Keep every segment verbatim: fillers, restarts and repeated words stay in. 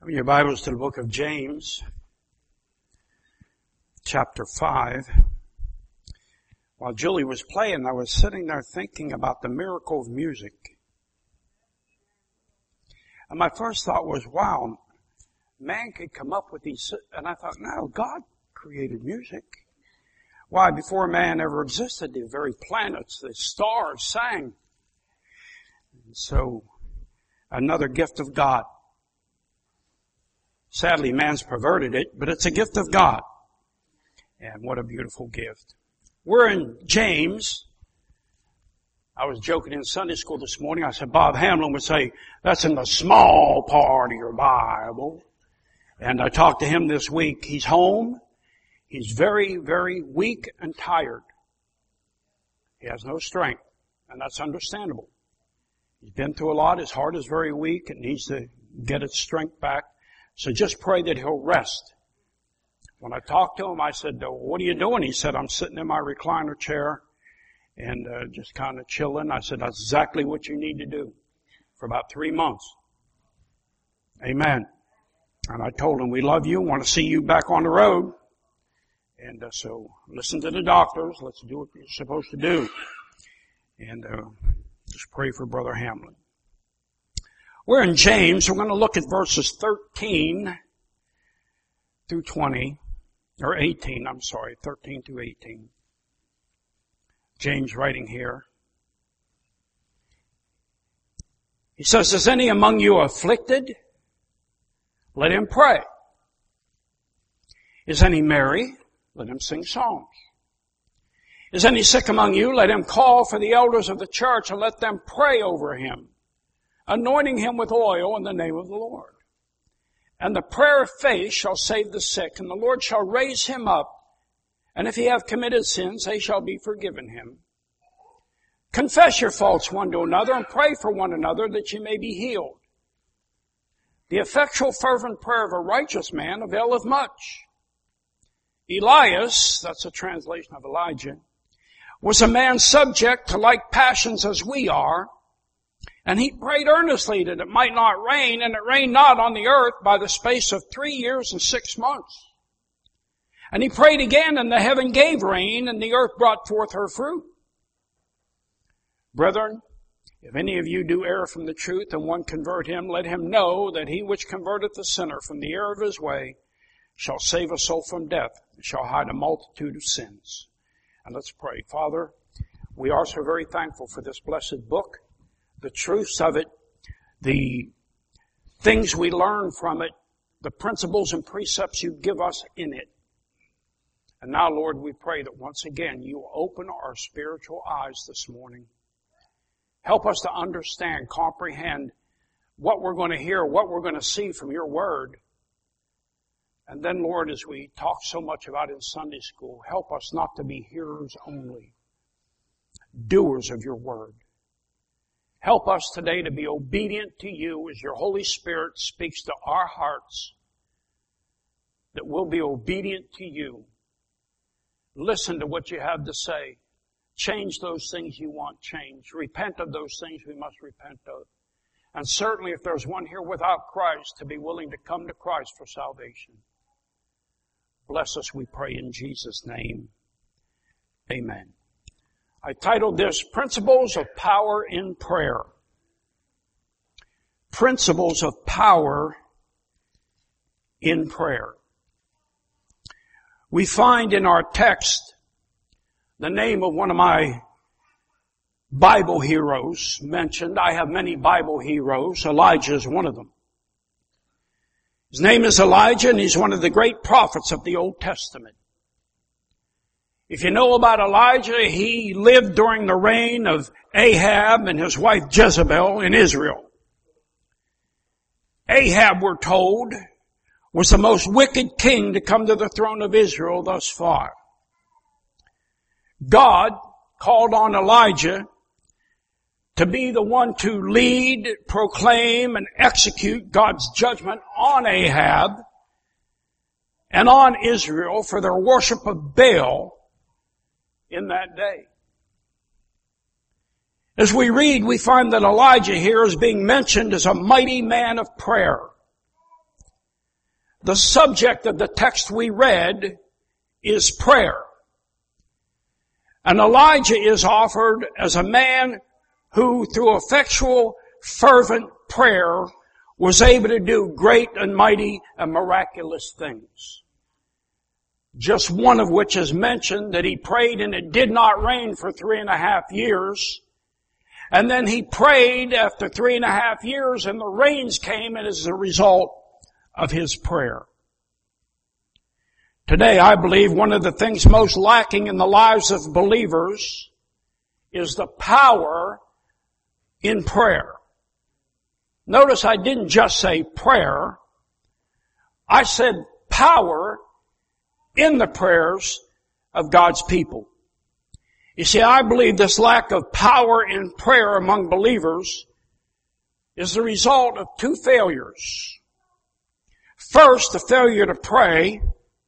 Open your Bibles to the book of James, chapter five. While Julie was playing, I was sitting there thinking about the miracle of music. And my first thought was, wow, man could come up with these, and I thought, no, God created music. Why, before man ever existed, the very planets, the stars sang. And so, another gift of God. Sadly, man's perverted it, but it's a gift of God. And what a beautiful gift. We're in James. I was joking in Sunday school this morning. I said, Bob Hamlin would say, that's in the small part of your Bible. And I talked to him this week. He's home. He's very, very weak and tired. He has no strength, and that's understandable. He's been through a lot. His heart is very weak. It needs to get its strength back. So just pray that he'll rest. When I talked to him, I said, what are you doing? He said, I'm sitting in my recliner chair and uh, just kind of chilling. I said, that's exactly what you need to do for about three months. Amen. And I told him, we love you, want to see you back on the road. And uh, so listen to the doctors. Let's do what you're supposed to do. And uh, just pray for Brother Hamlin. We're in James. We're going to look at verses thirteen through twenty, or eighteen, I'm sorry, thirteen through eighteen. James writing here. He says, is any among you afflicted? Let him pray. Is any merry? Let him sing songs. Is any sick among you? Let him call for the elders of the church and let them pray over him, anointing him with oil in the name of the Lord. And the prayer of faith shall save the sick, and the Lord shall raise him up. And if he have committed sins, they shall be forgiven him. Confess your faults one to another, and pray for one another that ye may be healed. The effectual fervent prayer of a righteous man availeth much. Elias, that's a translation of Elijah, was a man subject to like passions as we are, and he prayed earnestly that it might not rain, and it rained not on the earth by the space of three years and six months. And he prayed again, and the heaven gave rain, and the earth brought forth her fruit. Brethren, if any of you do err from the truth, and one convert him, let him know that he which converteth the sinner from the error of his way shall save a soul from death, and shall hide a multitude of sins. And let's pray. Father, we are so very thankful for this blessed book, the truths of it, the things we learn from it, the principles and precepts you give us in it. And now, Lord, we pray that once again you will open our spiritual eyes this morning. Help us to understand, comprehend what we're going to hear, what we're going to see from your word. And then, Lord, as we talk so much about in Sunday school, help us not to be hearers only, doers of your word. Help us today to be obedient to you as your Holy Spirit speaks to our hearts, that we'll be obedient to you. Listen to what you have to say. Change those things you want changed. Repent of those things we must repent of. And certainly if there's one here without Christ, to be willing to come to Christ for salvation. Bless us, we pray in Jesus' name. Amen. I titled this, Principles of Power in Prayer. Principles of Power in Prayer. We find in our text the name of one of my Bible heroes mentioned. I have many Bible heroes. Elijah is one of them. His name is Elijah, and he's one of the great prophets of the Old Testament. If you know about Elijah, he lived during the reign of Ahab and his wife Jezebel in Israel. Ahab, we're told, was the most wicked king to come to the throne of Israel thus far. God called on Elijah to be the one to lead, proclaim, and execute God's judgment on Ahab and on Israel for their worship of Baal in that day. As we read, we find that Elijah here is being mentioned as a mighty man of prayer. The subject of the text we read is prayer. And Elijah is offered as a man who, through effectual, fervent prayer, was able to do great and mighty and miraculous things. Just one of which is mentioned, that he prayed and it did not rain for three and a half years. And then he prayed after three and a half years and the rains came, and as a result of his prayer. Today, I believe one of the things most lacking in the lives of believers is the power in prayer. Notice I didn't just say prayer. I said power in the prayers of God's people. You see, I believe this lack of power in prayer among believers is the result of two failures. First, the failure to pray.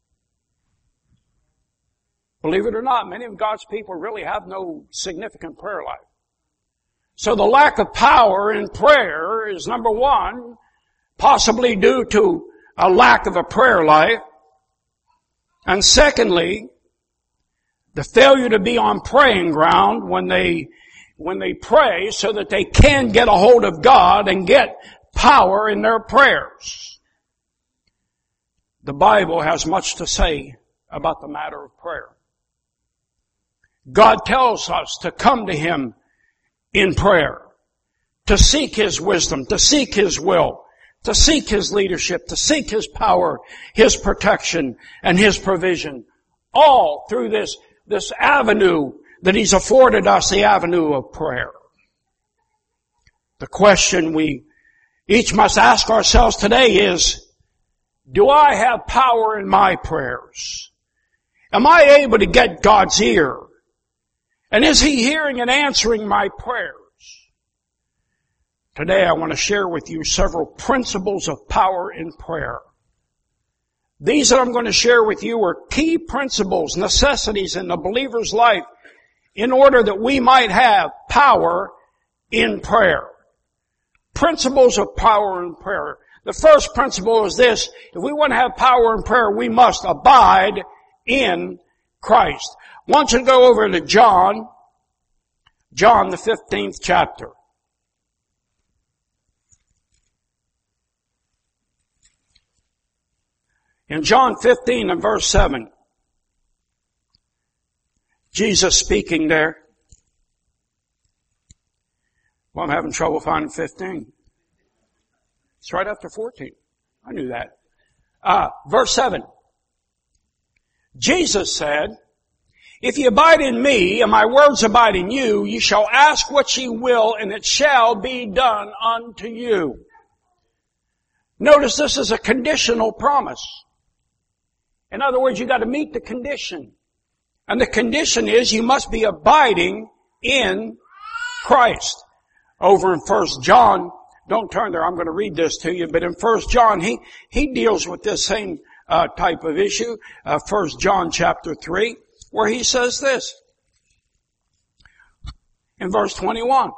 Believe it or not, many of God's people really have no significant prayer life. So the lack of power in prayer is, number one, possibly due to a lack of a prayer life. And secondly, the failure to be on praying ground when they, when they pray so that they can get a hold of God and get power in their prayers. The Bible has much to say about the matter of prayer. God tells us to come to Him in prayer, to seek His wisdom, to seek His will, to seek His leadership, to seek His power, His protection, and His provision, all through this, this avenue that He's afforded us, the avenue of prayer. The question we each must ask ourselves today is, do I have power in my prayers? Am I able to get God's ear? And is He hearing and answering my prayers? Today I want to share with you several principles of power in prayer. These that I'm going to share with you are key principles, necessities in the believer's life in order that we might have power in prayer. Principles of power in prayer. The first principle is this: if we want to have power in prayer, we must abide in Christ. I want you to go over to John, John the fifteenth chapter. In John fifteen and verse seven, Jesus speaking there. Well, I'm having trouble finding fifteen. It's right after fourteen. I knew that. Uh, verse seven. Jesus said, "If ye abide in me, and my words abide in you, ye shall ask what ye will, and it shall be done unto you." Notice this is a conditional promise. In other words, you got to meet the condition. And the condition is you must be abiding in Christ. Over in First John, don't turn there, I'm going to read this to you, but in First John, he, he deals with this same uh, type of issue. Uh, First John chapter three, where he says this. In verse twenty-one.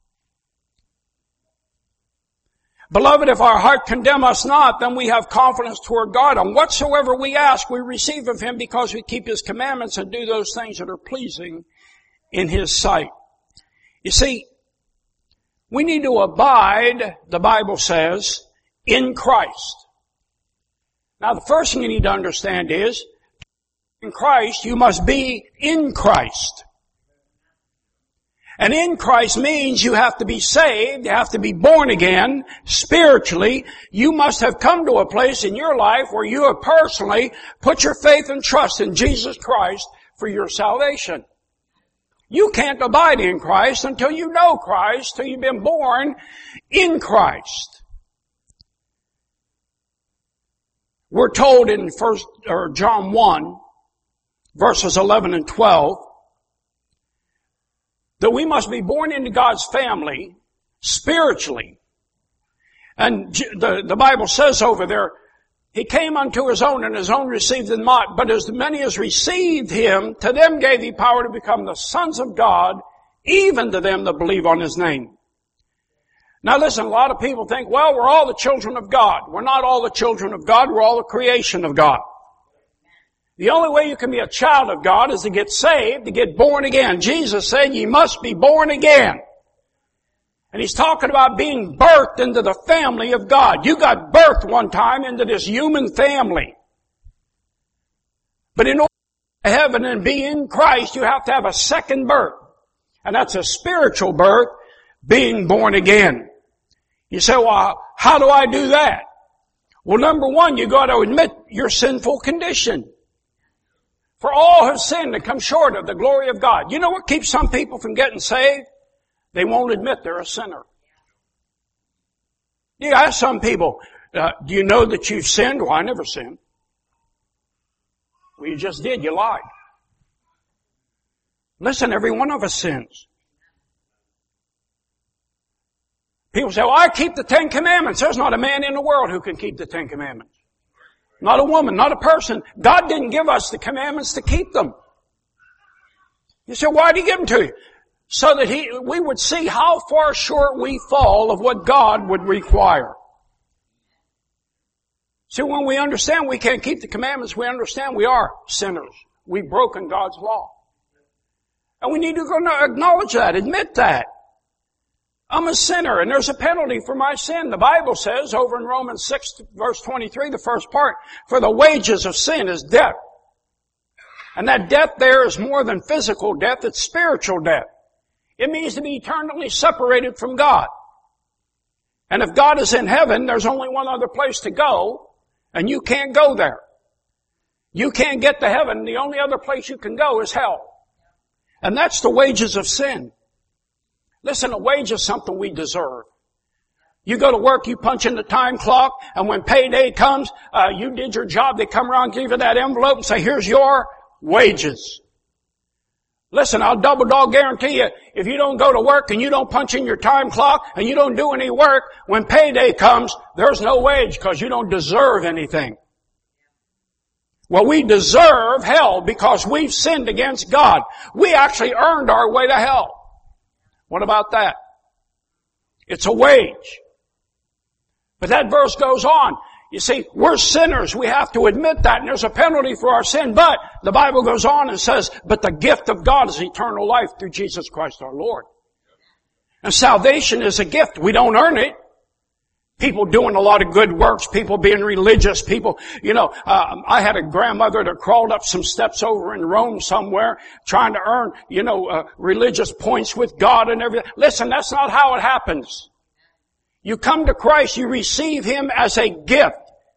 "Beloved, if our heart condemn us not, then we have confidence toward God. And whatsoever we ask, we receive of Him, because we keep His commandments and do those things that are pleasing in His sight." You see, we need to abide, the Bible says, in Christ. Now, the first thing you need to understand is, in Christ, you must be in Christ. And in Christ means you have to be saved, you have to be born again, spiritually. You must have come to a place in your life where you have personally put your faith and trust in Jesus Christ for your salvation. You can't abide in Christ until you know Christ, till you've been born in Christ. We're told in First or John one, verses eleven and twelve, that we must be born into God's family spiritually. And the, the Bible says over there, He came unto His own, and His own received Him not. But as many as received Him, to them gave He power to become the sons of God, even to them that believe on His name. Now listen, a lot of people think, well, we're all the children of God. We're not all the children of God. We're all the creation of God. The only way you can be a child of God is to get saved, to get born again. Jesus said you must be born again. And He's talking about being birthed into the family of God. You got birthed one time into this human family. But in order to heaven and be in Christ, you have to have a second birth. And that's a spiritual birth, being born again. You say, well, how do I do that? Well, number one, you got to admit your sinful condition. For all have sinned and come short of the glory of God. You know what keeps some people from getting saved? They won't admit they're a sinner. You ask some people, uh, do you know that you've sinned? Well, I never sinned. Well, you just did. You lied. Listen, every one of us sins. People say, well, I keep the Ten Commandments. There's not a man in the world who can keep the Ten Commandments. Not a woman, not a person. God didn't give us the commandments to keep them. You say, why did He give them to you? So that he, we would see how far short we fall of what God would require. See, when we understand we can't keep the commandments, we understand we are sinners. We've broken God's law. And we need to acknowledge that, admit that. I'm a sinner and there's a penalty for my sin. The Bible says over in Romans six verse twenty-three, the first part, for the wages of sin is death. And that death there is more than physical death, it's spiritual death. It means to be eternally separated from God. And if God is in heaven, there's only one other place to go, and you can't go there. You can't get to heaven. The only other place you can go is hell. And that's the wages of sin. Listen, a wage is something we deserve. You go to work, you punch in the time clock, and when payday comes, uh, you did your job, they come around, give you that envelope and say, here's your wages. Listen, I'll double dog guarantee you, if you don't go to work and you don't punch in your time clock and you don't do any work, when payday comes, there's no wage because you don't deserve anything. Well, we deserve hell because we've sinned against God. We actually earned our way to hell. What about that? It's a wage. But that verse goes on. You see, we're sinners. We have to admit that, and there's a penalty for our sin. But the Bible goes on and says, but the gift of God is eternal life through Jesus Christ our Lord. And salvation is a gift. We don't earn it. People doing a lot of good works, people being religious, people, you know, uh, I had a grandmother that crawled up some steps over in Rome somewhere trying to earn, you know, uh, religious points with God and everything. Listen, that's not how it happens. You come to Christ, you receive Him as a gift.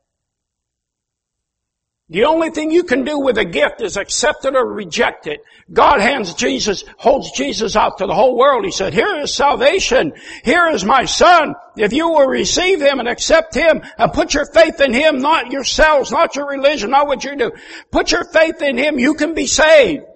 The only thing you can do with a gift is accept it or reject it. God hands Jesus, holds Jesus out to the whole world. He said, here is salvation. Here is my Son. If you will receive Him and accept Him and put your faith in Him, not yourselves, not your religion, not what you do. Put your faith in Him, you can be saved.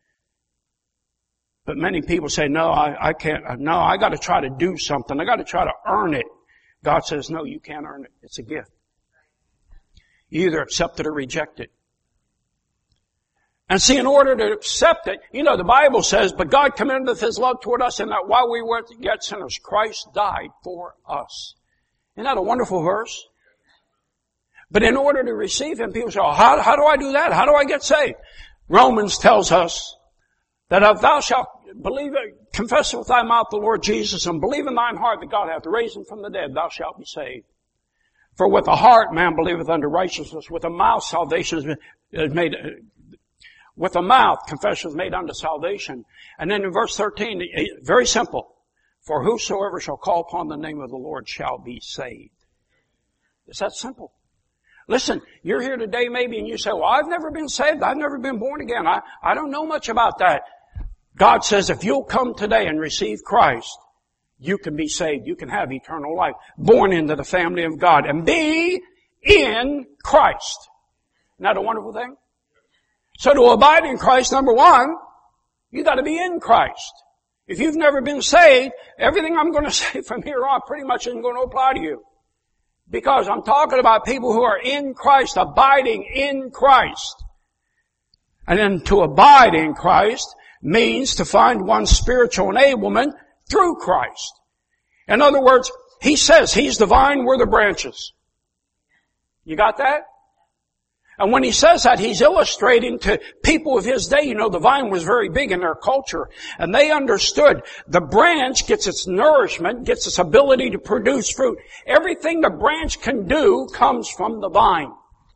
But many people say, no, I, I can't, no, I gotta try to do something. I gotta try to earn it. God says, no, you can't earn it. It's a gift. You either accept it or reject it. And see, in order to accept it, you know, the Bible says, but God commendeth His love toward us in that while we were yet sinners, Christ died for us. Isn't that a wonderful verse? But in order to receive Him, people say, oh, how, how do I do that? How do I get saved? Romans tells us that if thou shalt believe it, confess with thy mouth the Lord Jesus and believe in thine heart that God hath raised Him from the dead, thou shalt be saved. For with the heart man believeth unto righteousness, with the mouth salvation is made, with the mouth confession is made unto salvation. And then in verse thirteen, very simple, for whosoever shall call upon the name of the Lord shall be saved. It's that simple. Listen, you're here today maybe and you say, well, I've never been saved, I've never been born again, I, I don't know much about that. God says if you'll come today and receive Christ, you can be saved. You can have eternal life. Born into the family of God and be in Christ. Isn't that a wonderful thing? So to abide in Christ, number one, you got to be in Christ. If you've never been saved, everything I'm going to say from here on pretty much isn't going to apply to you. Because I'm talking about people who are in Christ, abiding in Christ. And then to abide in Christ means to find one's spiritual enablement through Christ. In other words, He says He's the vine, we're the branches. You got that? And when He says that, He's illustrating to people of His day, you know, the vine was very big in their culture, and they understood the branch gets its nourishment, gets its ability to produce fruit. Everything the branch can do comes from the vine.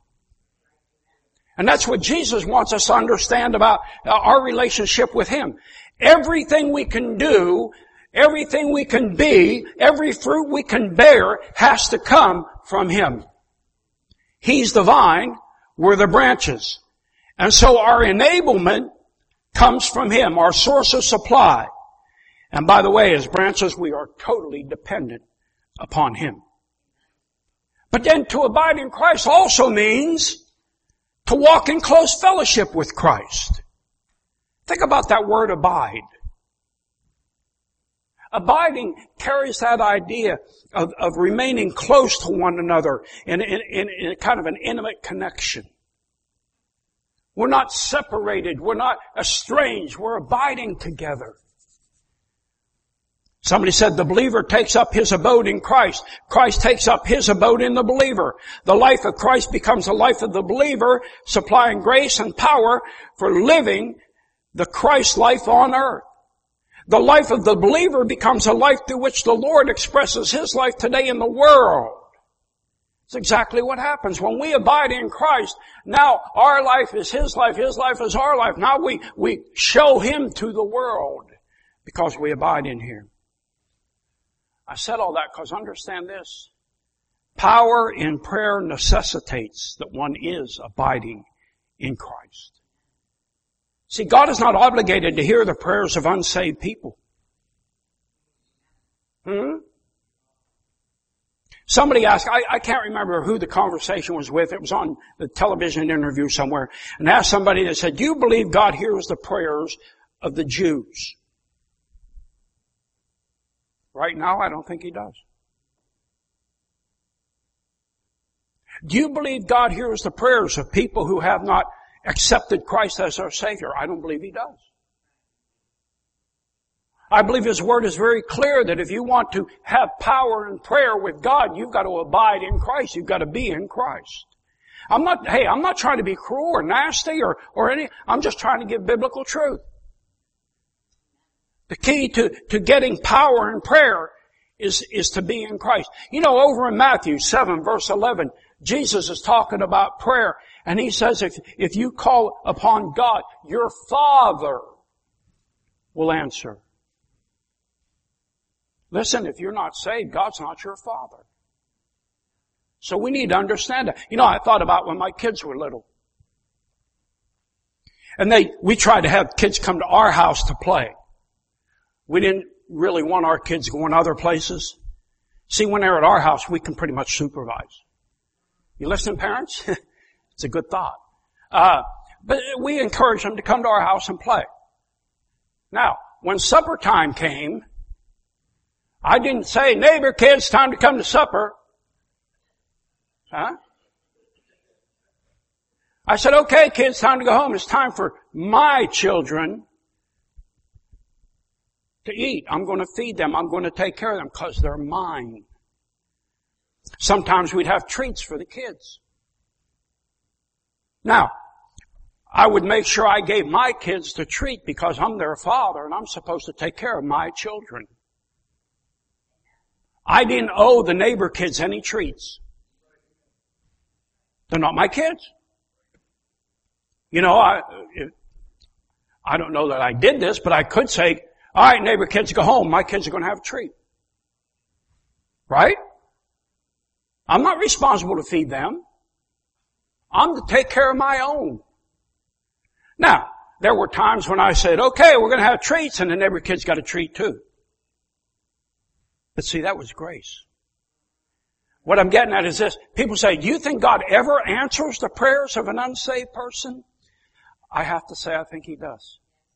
And that's what Jesus wants us to understand about our relationship with Him. Everything we can do, everything we can be, every fruit we can bear has to come from Him. He's the vine, we're the branches. And so our enablement comes from Him, our source of supply. And by the way, as branches, we are totally dependent upon Him. But then to abide in Christ also means to walk in close fellowship with Christ. Think about that word abide. Abiding carries that idea of, of remaining close to one another in, in, in, in a kind of an intimate connection. We're not separated. We're not estranged. We're abiding together. Somebody said the believer takes up his abode in Christ. Christ takes up His abode in the believer. The life of Christ becomes the life of the believer, supplying grace and power for living the Christ life on earth. The life of the believer becomes a life through which the Lord expresses His life today in the world. It's exactly what happens. When we abide in Christ, now our life is His life, His life is our life. Now we, we show Him to the world because we abide in Him. I said all that because understand this. Power in prayer necessitates that one is abiding in Christ. See, God is not obligated to hear the prayers of unsaved people. Hmm? Somebody asked, I, I can't remember who the conversation was with. It was on the television interview somewhere. And asked somebody that said, do you believe God hears the prayers of the Jews? Right now, I don't think He does. Do you believe God hears the prayers of people who have not accepted Christ as their Savior? I don't believe He does. I believe His Word is very clear that if you want to have power in prayer with God, you've got to abide in Christ. You've got to be in Christ. I'm not, hey, I'm not trying to be cruel or nasty or, or any, I'm just trying to give biblical truth. The key to, to getting power in prayer is, is to be in Christ. You know, over in Matthew seven verse eleven, Jesus is talking about prayer, and He says if, if you call upon God, your Father will answer. Listen, if you're not saved, God's not your Father. So we need to understand that. You know, I thought about when my kids were little. And they, we tried to have kids come to our house to play. We didn't really want our kids going other places. See, when they're at our house, we can pretty much supervise. You listen, parents? It's a good thought. Uh, but we encouraged them to come to our house and play. Now, when supper time came, I didn't say, neighbor kids, time to come to supper. Huh? I said, okay, kids, time to go home. It's time for my children to eat. I'm going to feed them. I'm going to take care of them because they're mine. Sometimes we'd have treats for the kids. Now, I would make sure I gave my kids the treat because I'm their father and I'm supposed to take care of my children. I didn't owe the neighbor kids any treats. They're not my kids. You know, I, I don't know that I did this, but I could say, all right, neighbor kids, go home. My kids are going to have a treat. Right? I'm not responsible to feed them. I'm to take care of my own. Now, there were times when I said, okay, we're going to have treats, and the neighbor kids got a treat too. But see, that was grace. What I'm getting at is this. People say, do you think God ever answers the prayers of an unsaved person? I have to say, I think He does.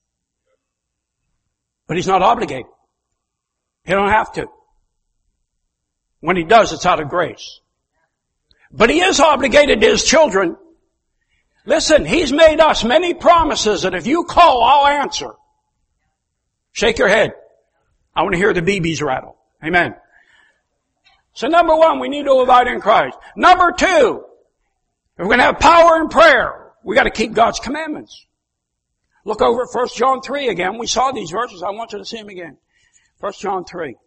But He's not obligated. He don't have to. When He does, it's out of grace. But He is obligated to His children. Listen, He's made us many promises that if you call, I'll answer. Shake your head. I want to hear the B Bs rattle. Amen. So number one, we need to abide in Christ. Number two, if we're going to have power in prayer, we got to keep God's commandments. Look over at First John three again. We saw these verses. I want you to see them again. First John three.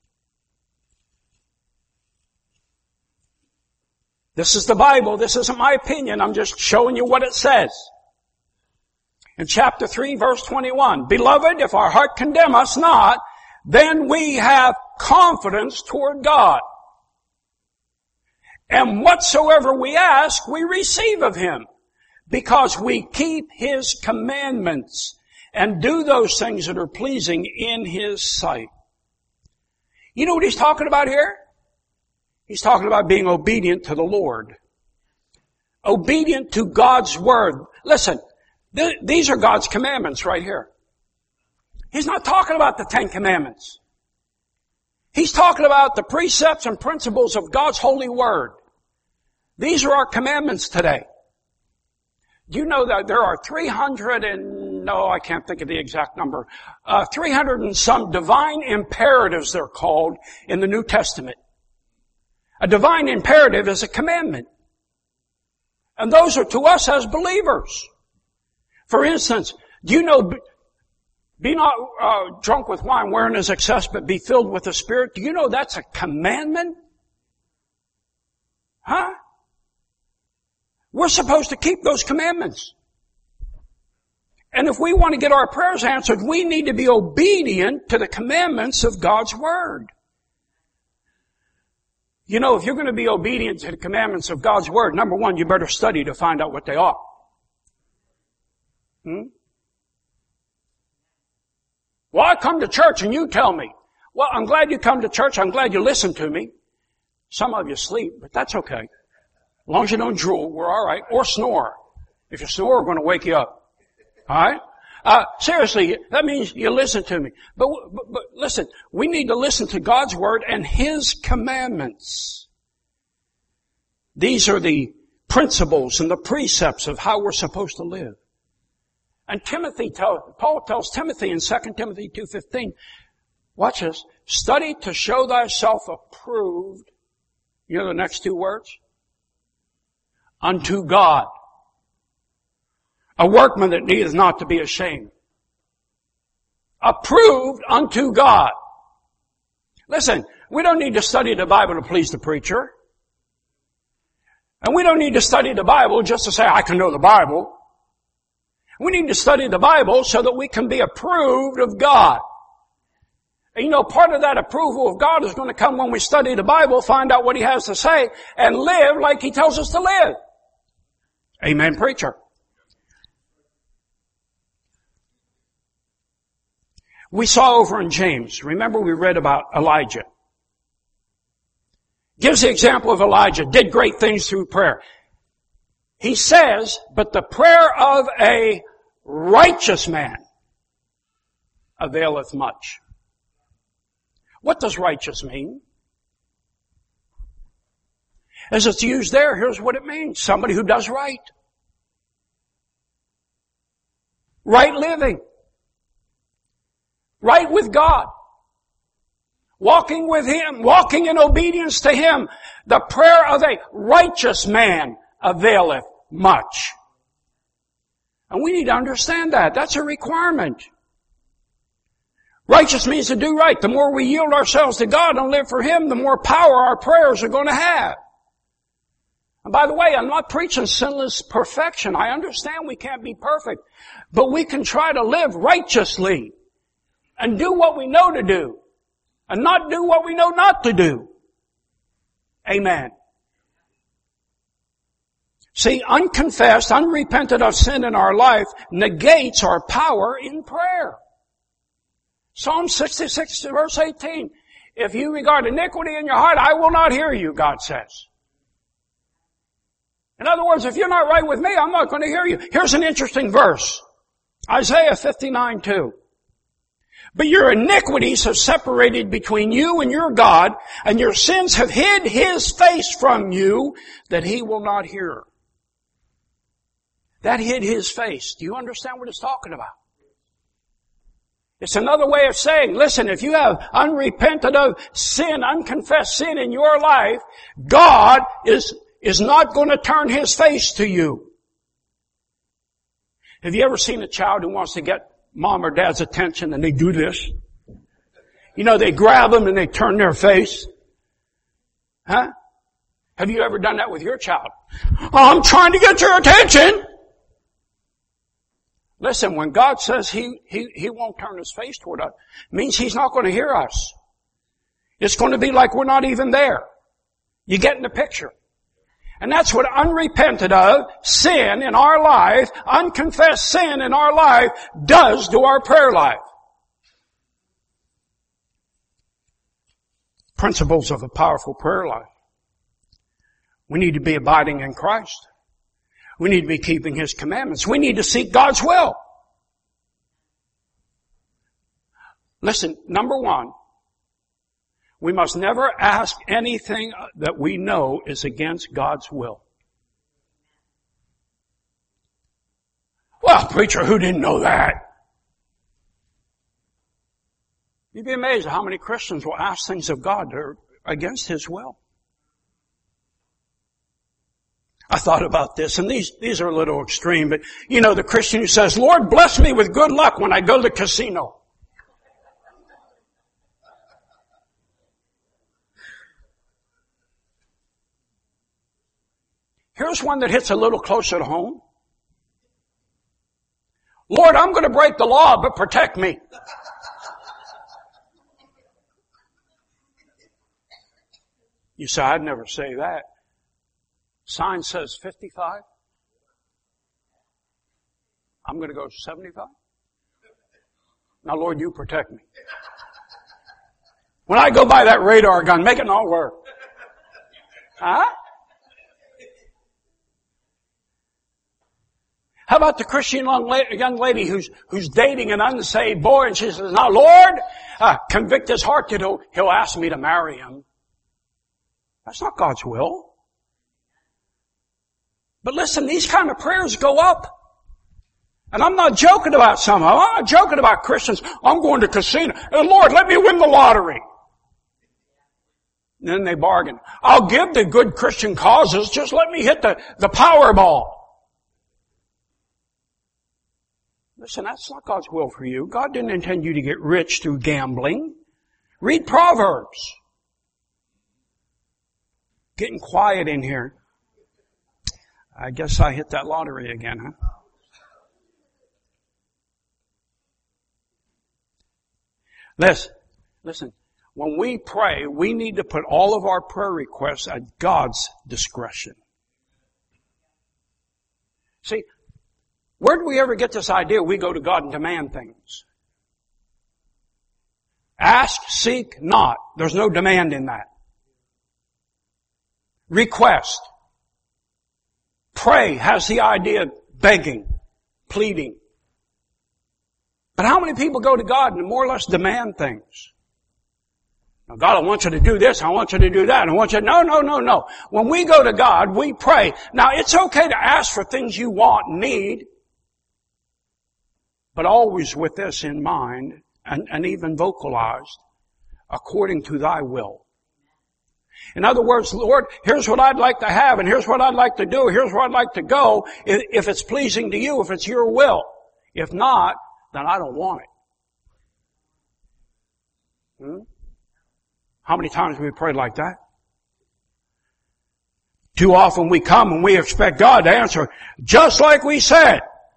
This is the Bible. This isn't my opinion. I'm just showing you what it says. In chapter three, verse twenty-one, Beloved, if our heart condemn us not, then we have confidence toward God. And whatsoever we ask, we receive of Him, because we keep His commandments and do those things that are pleasing in His sight. You know what He's talking about here? He's talking about being obedient to the Lord. Obedient to God's Word. Listen, th- these are God's commandments right here. He's not talking about the Ten Commandments. He's talking about the precepts and principles of God's holy Word. These are our commandments today. Do you know that there are three hundred and, no, I can't think of the exact number, uh, three hundred and some divine imperatives they're called in the New Testament. A divine imperative is a commandment. And those are to us as believers. For instance, do you know, be not uh, drunk with wine wherein is excess, but be filled with the Spirit? Do you know that's a commandment? Huh? We're supposed to keep those commandments. And if we want to get our prayers answered, we need to be obedient to the commandments of God's Word. You know, if you're going to be obedient to the commandments of God's Word, number one, you better study to find out what they are. Hmm? Well, I come to church and you tell me. Well, I'm glad you come to church. I'm glad you listen to me. Some of you sleep, but that's okay. As long as you don't drool, we're all right. Or snore. If you snore, we're going to wake you up. All right? Uh, seriously, that means you listen to me. But, but, but listen, we need to listen to God's Word and His commandments. These are the principles and the precepts of how we're supposed to live. And Timothy tell, Paul tells Timothy in Second Timothy two fifteen, watch this, study to show thyself approved. You know the next two words? Unto God. A workman that needeth not to be ashamed. Approved unto God. Listen, we don't need to study the Bible to please the preacher. And we don't need to study the Bible just to say, I can know the Bible. We need to study the Bible so that we can be approved of God. And you know, part of that approval of God is going to come when we study the Bible, find out what He has to say, and live like He tells us to live. Amen, preacher. We saw over in James, remember we read about Elijah. Gives the example of Elijah, did great things through prayer. He says, but the prayer of a righteous man availeth much. What does righteous mean? As it's used there, here's what it means. Somebody who does right. Right living. Right with God. Walking with Him. Walking in obedience to Him. The prayer of a righteous man availeth much. And we need to understand that. That's a requirement. Righteous means to do right. The more we yield ourselves to God and live for Him, the more power our prayers are going to have. And by the way, I'm not preaching sinless perfection. I understand we can't be perfect. But we can try to live righteously and do what we know to do and not do what we know not to do. Amen. See, unconfessed, unrepented of sin in our life negates our power in prayer. Psalm sixty-six verse eighteen. If you regard iniquity in your heart, I will not hear you, God says. In other words, if you're not right with me, I'm not going to hear you. Here's an interesting verse. Isaiah fifty-nine two. But your iniquities have separated between you and your God, and your sins have hid His face from you, that He will not hear. That hid His face. Do you understand what it's talking about? It's another way of saying, listen, if you have unrepented of sin, unconfessed sin in your life, God is, is not going to turn His face to you. Have you ever seen a child who wants to get mom or dad's attention and they do this? You know, they grab them and they turn their face. Huh? Have you ever done that with your child? Oh, I'm trying to get your attention. Listen, when God says He, He, He won't turn His face toward us, it means He's not going to hear us. It's going to be like we're not even there. You get in the picture. And that's what unrepented of sin in our life, unconfessed sin in our life, does to our prayer life. Principles of a powerful prayer life. We need to be abiding in Christ. We need to be keeping His commandments. We need to seek God's will. Listen, number one, we must never ask anything that we know is against God's will. Well, preacher, who didn't know that? You'd be amazed at how many Christians will ask things of God that are against His will. I thought about this, and these, these are a little extreme, but you know, the Christian who says, Lord, bless me with good luck when I go to the casino. Here's one that hits a little closer to home. Lord, I'm going to break the law, but protect me. You say, I'd never say that. Sign says fifty-five. I'm going to go seventy-five. Now, Lord, you protect me. When I go by that radar gun, make it not work. Huh? How about the Christian young lady who's, who's dating an unsaved boy and she says, now, Lord, uh, convict his heart that he'll, he'll ask me to marry him. That's not God's will. But listen, these kind of prayers go up. And I'm not joking about some of them. I'm not joking about Christians. I'm going to casino. And Lord, let me win the lottery. And then they bargain. I'll give to good Christian causes. Just let me hit the, the Powerball. Listen, that's not God's will for you. God didn't intend you to get rich through gambling. Read Proverbs. Getting quiet in here. I guess I hit that lottery again, huh? Listen, listen. When we pray, we need to put all of our prayer requests at God's discretion. See, where do we ever get this idea we go to God and demand things? Ask, seek, not. There's no demand in that. Request. Pray has the idea of begging, pleading. But how many people go to God and more or less demand things? Now, God, I want you to do this. I want you to do that. I want you to... No, no, no, no. When we go to God, we pray. Now, it's okay to ask for things you want and need, but always with this in mind and, and even vocalized, according to thy will. In other words, Lord, here's what I'd like to have, and here's what I'd like to do, here's where I'd like to go, if it's pleasing to you, if it's your will. If not, then I don't want it. Hmm? How many times have we prayed like that? Too often we come and we expect God to answer just like we said.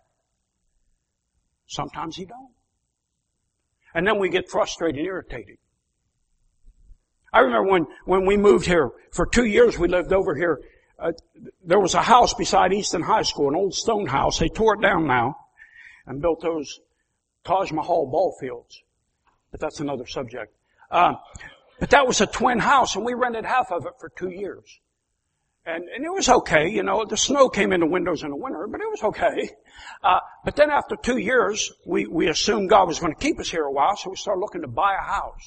Sometimes He don't. And then we get frustrated and irritated. I remember when, when we moved here, for two years we lived over here, uh, there was a house beside Easton High School, an old stone house. They tore it down now and built those Taj Mahal ball fields. But that's another subject. Uh, but that was a twin house, and we rented half of it for two years. And, and it was okay, you know, the snow came in the windows in the winter, but it was okay. Uh, but then after two years, we, we assumed God was going to keep us here a while, so we started looking to buy a house.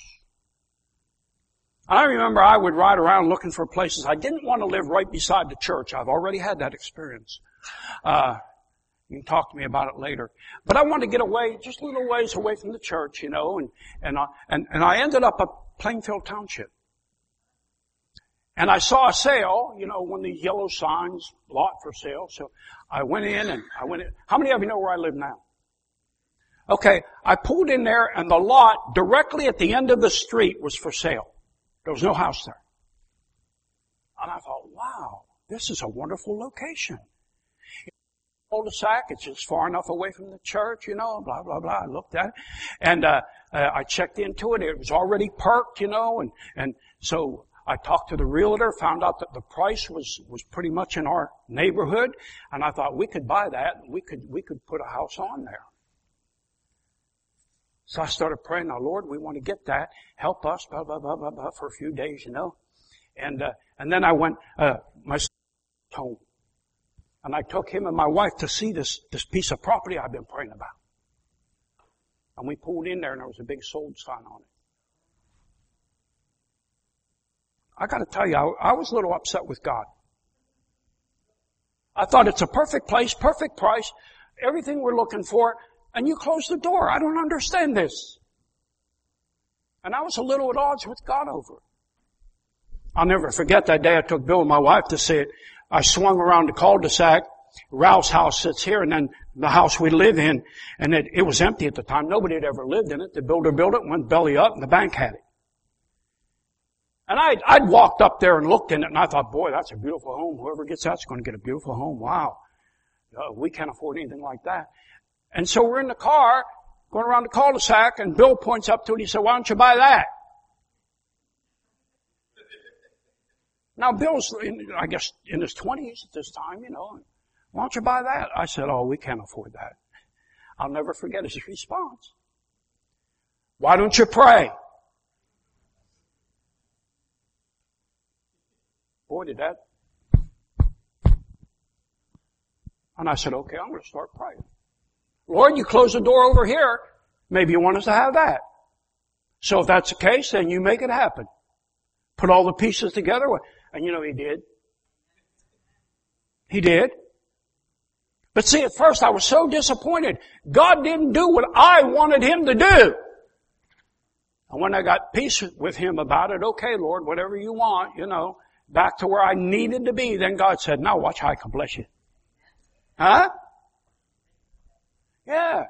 I remember I would ride around looking for places. I didn't want to live right beside the church. I've already had that experience. Uh, You can talk to me about it later. But I wanted to get away, just a little ways away from the church, you know, and, and I, and, and I ended up at Plainfield Township. And I saw a sale, you know, one of these yellow signs, lot for sale. So I went in and I went in. How many of you know where I live now? Okay, I pulled in there and the lot directly at the end of the street was for sale. There was no house there. And I thought, wow, this is a wonderful location. Cul-de-sac, it's just far enough away from the church, you know, blah, blah, blah. I looked at it and, uh, uh I checked into it. It was already perked, you know, and, and so I talked to the realtor, found out that the price was, was pretty much in our neighborhood, and I thought we could buy that and we could, we could put a house on there. So I started praying, now Lord, we want to get that. Help us, blah, blah, blah, blah, blah, for a few days, you know. And, uh, and then I went, uh, my son home. And I took him and my wife to see this, this piece of property I've been praying about. And we pulled in there and there was a big sold sign on it. I gotta tell you, I, I was a little upset with God. I thought it's a perfect place, perfect price, everything we're looking for, and you close the door. I don't understand this. And I was a little at odds with God over it. I'll never forget that day I took Bill and my wife to see it. I swung around the cul-de-sac. Ralph's house sits here, and then the house we live in, and it, it was empty at the time. Nobody had ever lived in it. The builder built it, went belly up, and the bank had it. And I'd, I'd walked up there and looked in it, and I thought, boy, that's a beautiful home. Whoever gets that's going to get a beautiful home. Wow. Uh, we can't afford anything like that. And so we're in the car, going around the cul-de-sac, and Bill points up to it. He said, why don't you buy that? Now, Bill's, in, I guess, in his twenties at this time, you know. Why don't you buy that? I said, oh, we can't afford that. I'll never forget his response. Why don't you pray? Boy, did that. And I said, okay, I'm going to start praying. Lord, you close the door over here. Maybe you want us to have that. So if that's the case, then you make it happen. Put all the pieces together. And you know, he did. He did. But see, at first I was so disappointed. God didn't do what I wanted him to do. And when I got peace with him about it, okay, Lord, whatever you want, you know, back to where I needed to be, then God said, now watch how I can bless you. Huh? Yeah.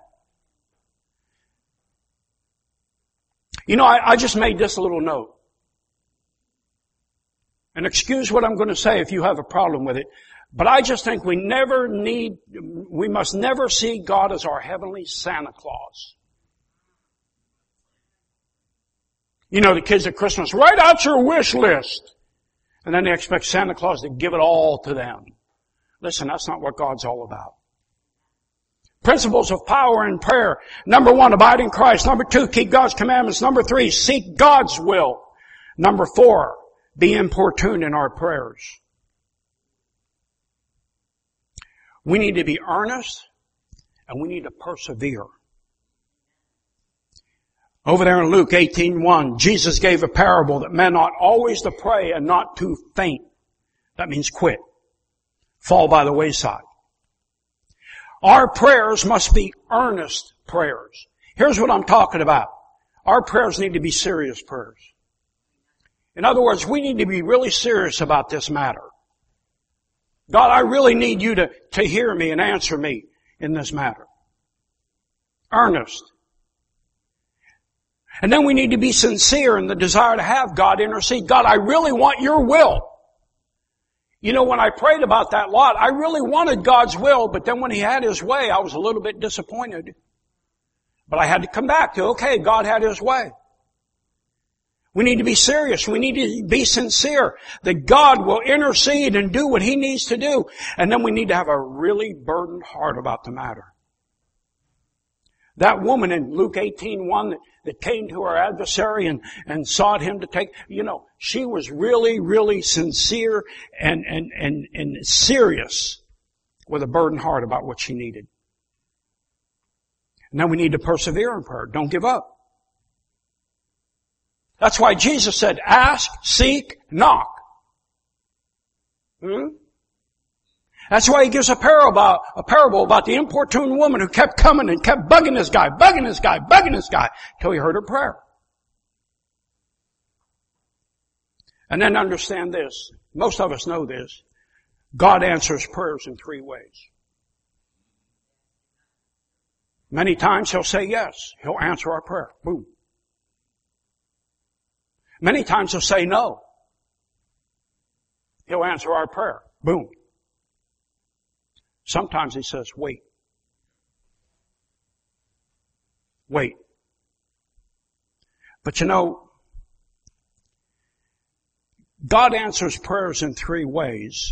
You know, I, I just made this little note. And excuse what I'm going to say if you have a problem with it. But I just think we never need, we must never see God as our heavenly Santa Claus. You know, the kids at Christmas, write out your wish list. And then they expect Santa Claus to give it all to them. Listen, that's not what God's all about. Principles of power and prayer. Number one, abide in Christ. Number two, keep God's commandments. Number three, seek God's will. Number four, be importuned in our prayers. We need to be earnest and we need to persevere. Over there in Luke eighteen one, Jesus gave a parable that men ought always to pray and not to faint. That means quit. Fall by the wayside. Our prayers must be earnest prayers. Here's what I'm talking about. Our prayers need to be serious prayers. In other words, we need to be really serious about this matter. God, I really need you to, to hear me and answer me in this matter. Earnest. And then we need to be sincere in the desire to have God intercede. God, I really want your will. You know, when I prayed about that lot, I really wanted God's will, but then when he had his way, I was a little bit disappointed. But I had to come back to, okay, God had his way. We need to be serious. We need to be sincere that God will intercede and do what he needs to do. And then we need to have a really burdened heart about the matter. That woman in Luke eighteen one that, that came to her adversary and, and sought him to take, you know, she was really, really sincere and, and, and, and serious with a burdened heart about what she needed. And then we need to persevere in prayer. Don't give up. That's why Jesus said, ask, seek, knock. Hmm? That's why he gives a parable about, a parable about the importune woman who kept coming and kept bugging this guy, bugging this guy, bugging this guy, till he heard her prayer. And then understand this. Most of us know this. God answers prayers in three ways. Many times He'll say yes. He'll answer our prayer. Boom. Many times He'll say no. He'll answer our prayer. Boom. Sometimes He says, wait. Wait. But you know, God answers prayers in three ways.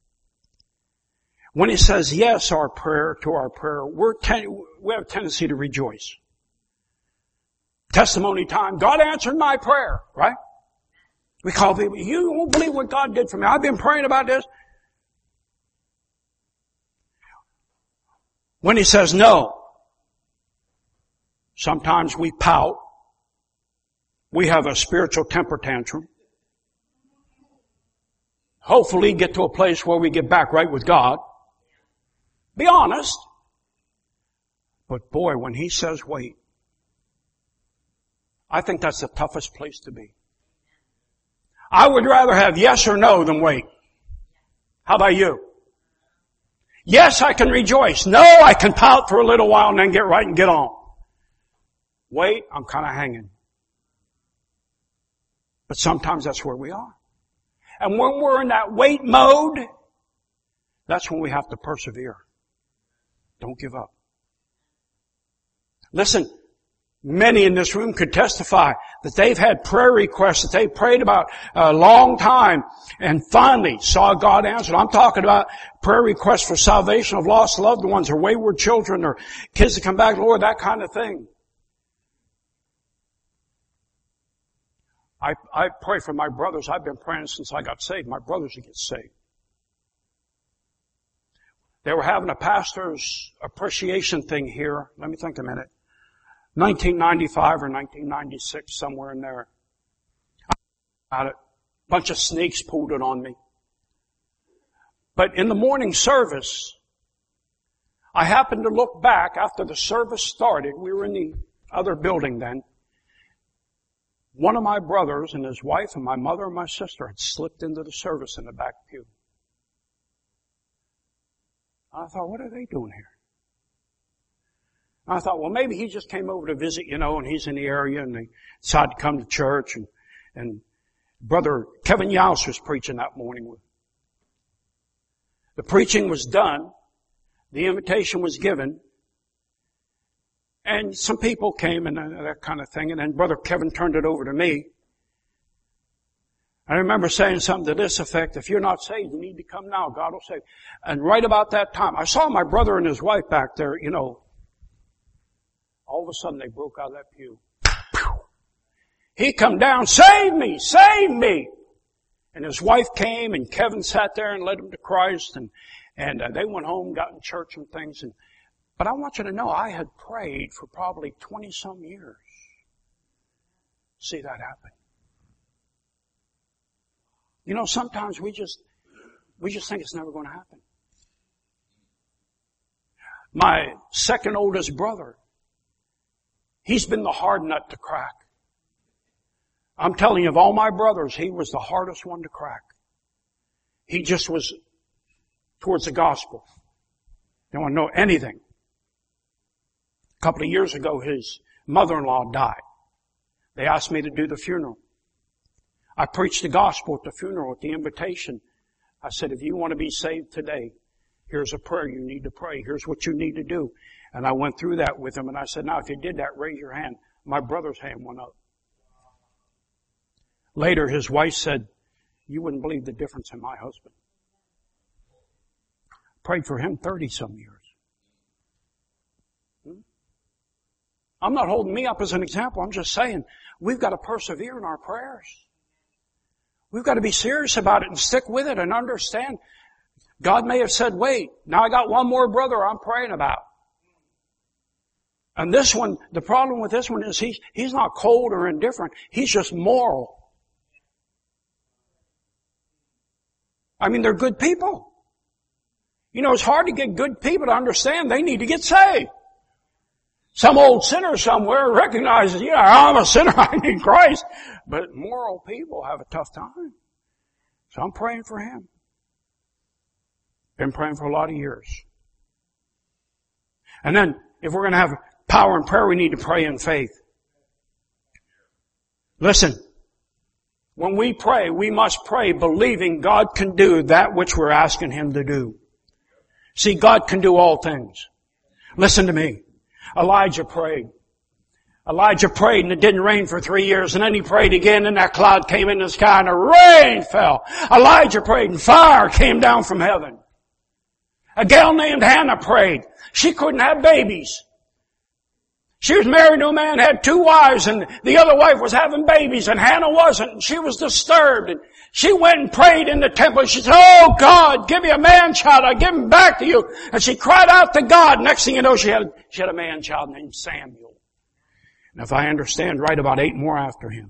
When He says yes our prayer to our prayer, we're ten, we have a tendency to rejoice. Testimony time, God answered my prayer, right? We call people, you won't believe what God did for me. I've been praying about this. When He says no, sometimes we pout. We have a spiritual temper tantrum. Hopefully get to a place where we get back right with God. Be honest. But boy, when He says wait, I think that's the toughest place to be. I would rather have yes or no than wait. How about you? Yes, I can rejoice. No, I can pout for a little while and then get right and get on. Wait, I'm kind of hanging. But sometimes that's where we are. And when we're in that wait mode, that's when we have to persevere. Don't give up. Listen, many in this room could testify that they've had prayer requests that they prayed about a long time and finally saw God answer. I'm talking about prayer requests for salvation of lost loved ones or wayward children or kids to come back, Lord, that kind of thing. I, I pray for my brothers. I've been praying since I got saved. My brothers to get saved. They were having a pastor's appreciation thing here. Let me think a minute. nineteen ninety-five or nineteen ninety-six, somewhere in there. About it. A bunch of snakes pulled it on me. But in the morning service, I happened to look back after the service started. We were in the other building then. One of my brothers and his wife and my mother and my sister had slipped into the service in the back pew. I thought, what are they doing here? I thought, well, maybe he just came over to visit, you know, and he's in the area and they decided to come to church. And, and Brother Kevin Yaus was preaching that morning. The preaching was done. The invitation was given. And some people came and that kind of thing. And then Brother Kevin turned it over to me. I remember saying something to this effect, if you're not saved, you need to come now. God will save you. And right about that time, I saw my brother and his wife back there, you know. All of a sudden they broke out of that pew. He come down, save me, save me. And his wife came and Kevin sat there and led him to Christ and, and uh, they went home, got in church and things. And, but I want you to know I had prayed for probably twenty some years. See that happen. You know, sometimes we just, we just think it's never going to happen. My second oldest brother, he's been the hard nut to crack. I'm telling you, of all my brothers, he was the hardest one to crack. He just was towards the gospel. Didn't want to know anything. A couple of years ago, his mother-in-law died. They asked me to do the funeral. I preached the gospel at the funeral, at the invitation. I said, if you want to be saved today, here's a prayer you need to pray. Here's what you need to do. And I went through that with him and I said, now if you did that, raise your hand. My brother's hand went up. Later, his wife said, you wouldn't believe the difference in my husband. Prayed for him thirty some years. Hmm? I'm not holding me up as an example. I'm just saying, we've got to persevere in our prayers. We've got to be serious about it and stick with it and understand. God may have said, wait, now I got one more brother I'm praying about. And this one, the problem with this one is he's, he's not cold or indifferent. He's just moral. I mean, they're good people. You know, it's hard to get good people to understand they need to get saved. Some old sinner somewhere recognizes, yeah, I'm a sinner, I need Christ. But moral people have a tough time. So I'm praying for him. Been praying for a lot of years. And then, if we're going to have power in prayer, we need to pray in faith. Listen, when we pray, we must pray believing God can do that which we're asking him to do. See, God can do all things. Listen to me. Elijah prayed. Elijah prayed and it didn't rain for three years, and then he prayed again and that cloud came in the sky and the rain fell. Elijah prayed and fire came down from heaven. A gal named Hannah prayed. She couldn't have babies. She was married to a man, had two wives, and the other wife was having babies, and Hannah wasn't, and she was disturbed. And she went and prayed in the temple. She said, oh God, give me a man-child. I'll give him back to you. And she cried out to God. Next thing you know, she had, she had a man-child named Samuel. And if I understand right, about eight more after him.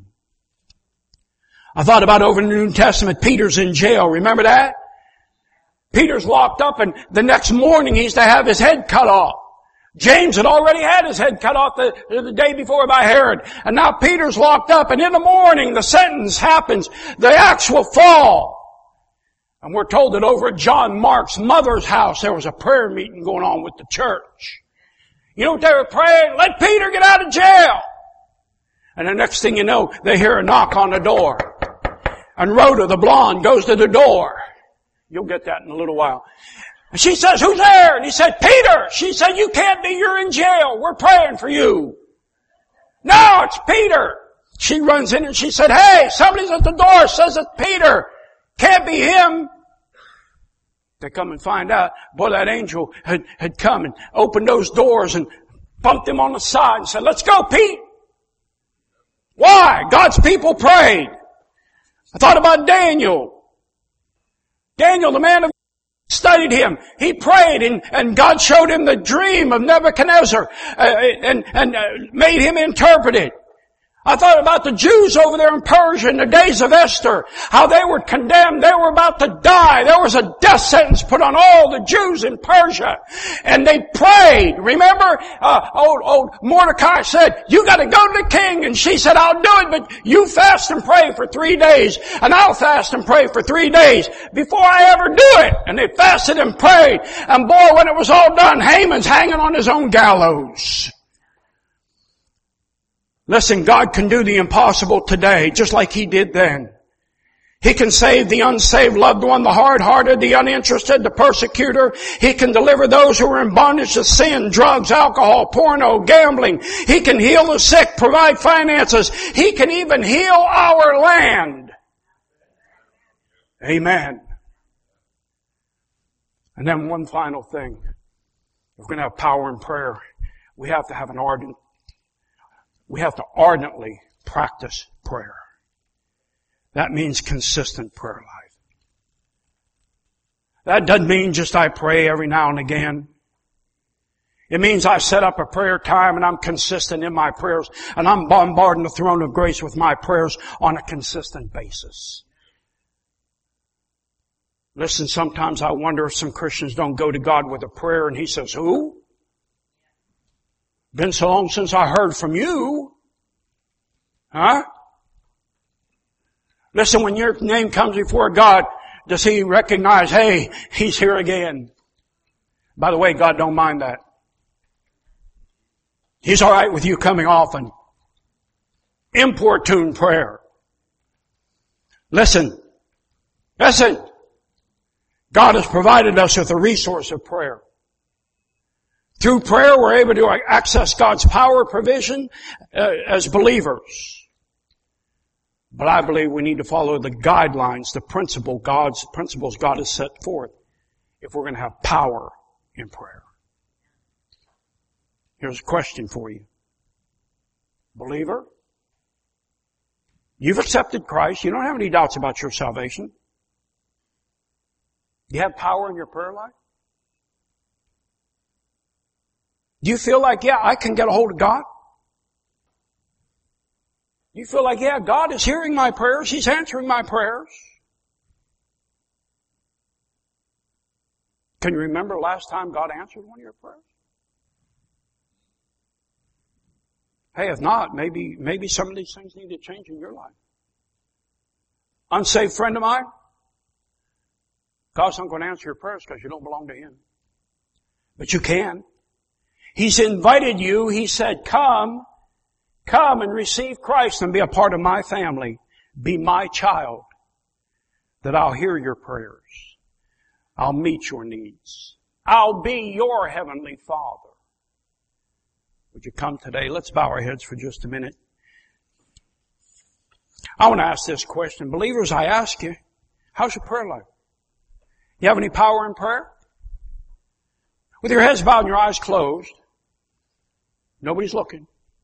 I thought about over in the New Testament, Peter's in jail. Remember that? Peter's locked up, and the next morning he's to have his head cut off. James had already had his head cut off the, the day before by Herod. And now Peter's locked up, and in the morning the sentence happens, the axe will fall. And we're told that over at John Mark's mother's house there was a prayer meeting going on with the church. You know what they were praying? Let Peter get out of jail. And the next thing you know, they hear a knock on the door. And Rhoda, the blonde, goes to the door. You'll get that in a little while. And she says, who's there? And he said, Peter. She said, you can't be, you're in jail. We're praying for you. No, it's Peter. She runs in and she said, hey, somebody's at the door, says it's Peter. Can't be him. They come and find out, boy, that angel had, had come and opened those doors and bumped him on the side and said, let's go, Pete. Why? God's people prayed. I thought about Daniel. Daniel, the man of studied him. He prayed and, and God showed him the dream of Nebuchadnezzar uh, and, and uh, made him interpret it. I thought about the Jews over there in Persia in the days of Esther, how they were condemned. They were about to die. There was a death sentence put on all the Jews in Persia. And they prayed. Remember, uh, old, old Mordecai said, you gotta go to the king. And she said, I'll do it, but you fast and pray for three days. And I'll fast and pray for three days before I ever do it. And they fasted and prayed. And boy, when it was all done, Haman's hanging on his own gallows. Listen, God can do the impossible today, just like He did then. He can save the unsaved loved one, the hard-hearted, the uninterested, the persecutor. He can deliver those who are in bondage to sin, drugs, alcohol, porno, gambling. He can heal the sick, provide finances. He can even heal our land. Amen. And then one final thing. If we're going to have power in prayer, we have to have an ardent We have to ardently practice prayer. That means consistent prayer life. That doesn't mean just I pray every now and again. It means I set up a prayer time and I'm consistent in my prayers and I'm bombarding the throne of grace with my prayers on a consistent basis. Listen, sometimes I wonder if some Christians don't go to God with a prayer and He says, who? Been so long since I heard from you. Huh? Listen, when your name comes before God, does He recognize, hey, He's here again? By the way, God don't mind that. He's all right with you coming often. Importune prayer. Listen. Listen. God has provided us with the resource of prayer. Through prayer, we're able to access God's power, provision, uh, as believers. But I believe we need to follow the guidelines, the principle God's principles God has set forth if we're going to have power in prayer. Here's a question for you. Believer, you've accepted Christ. You don't have any doubts about your salvation. Do you have power in your prayer life? Do you feel like, yeah, I can get a hold of God? Do you feel like, yeah, God is hearing my prayers. He's answering my prayers. Can you remember last time God answered one of your prayers? Hey, if not, maybe, maybe some of these things need to change in your life. Unsaved friend of mine, God's not going to answer your prayers because you don't belong to Him. But you can. He's invited you. He said, come, come and receive Christ and be a part of my family. Be my child. That I'll hear your prayers. I'll meet your needs. I'll be your heavenly Father. Would you come today? Let's bow our heads for just a minute. I want to ask this question. Believers, I ask you, how's your prayer life? You have any power in prayer? With your heads bowed and your eyes closed, nobody's looking.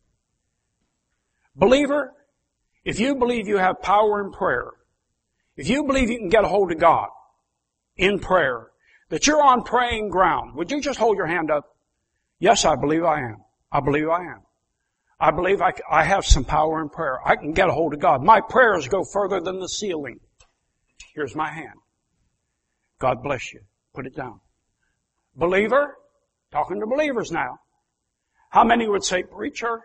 Believer, if you believe you have power in prayer, if you believe you can get a hold of God in prayer, that you're on praying ground, would you just hold your hand up? Yes, I believe I am. I believe I am. I believe I, I have some power in prayer. I can get a hold of God. My prayers go further than the ceiling. Here's my hand. God bless you. Put it down. Believer, talking to believers now. How many would say, preacher,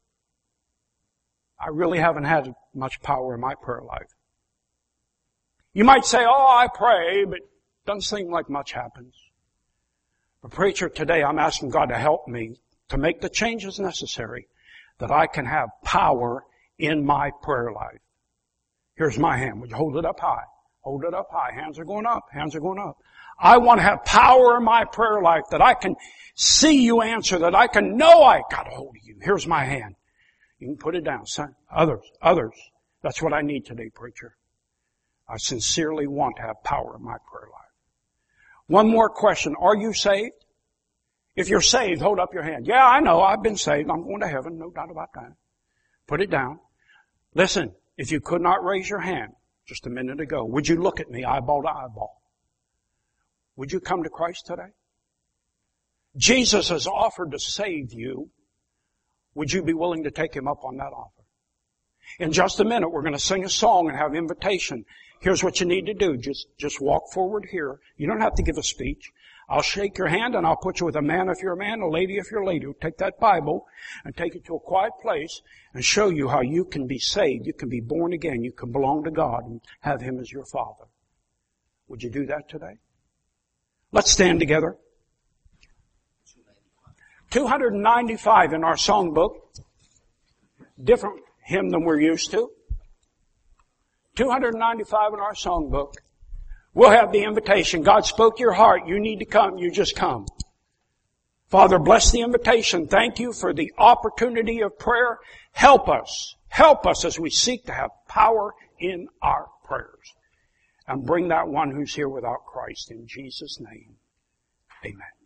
I really haven't had much power in my prayer life. You might say, oh, I pray, but it doesn't seem like much happens. But preacher, today I'm asking God to help me to make the changes necessary that I can have power in my prayer life. Here's my hand. Would you hold it up high? Hold it up high. Hands are going up. Hands are going up. I want to have power in my prayer life that I can see you answer, that I can know I got a hold of you. Here's my hand. You can put it down, son. Others, others. That's what I need today, preacher. I sincerely want to have power in my prayer life. One more question. Are you saved? If you're saved, hold up your hand. Yeah, I know. I've been saved. I'm going to heaven. No doubt about that. Put it down. Listen, if you could not raise your hand just a minute ago, would you look at me eyeball to eyeball? Would you come to Christ today? Jesus has offered to save you. Would you be willing to take Him up on that offer? In just a minute, we're going to sing a song and have invitation. Here's what you need to do. Just, just walk forward here. You don't have to give a speech. I'll shake your hand and I'll put you with a man if you're a man, a lady if you're a lady. We'll take that Bible and take it to a quiet place and show you how you can be saved. You can be born again. You can belong to God and have Him as your Father. Would you do that today? Let's stand together. two hundred ninety-five in our songbook. Different hymn than we're used to. two hundred ninety-five in our songbook. We'll have the invitation. God spoke to your heart. You need to come. You just come. Father, bless the invitation. Thank you for the opportunity of prayer. Help us. Help us as we seek to have power in our prayers. And bring that one who's here without Christ in Jesus' name. Amen.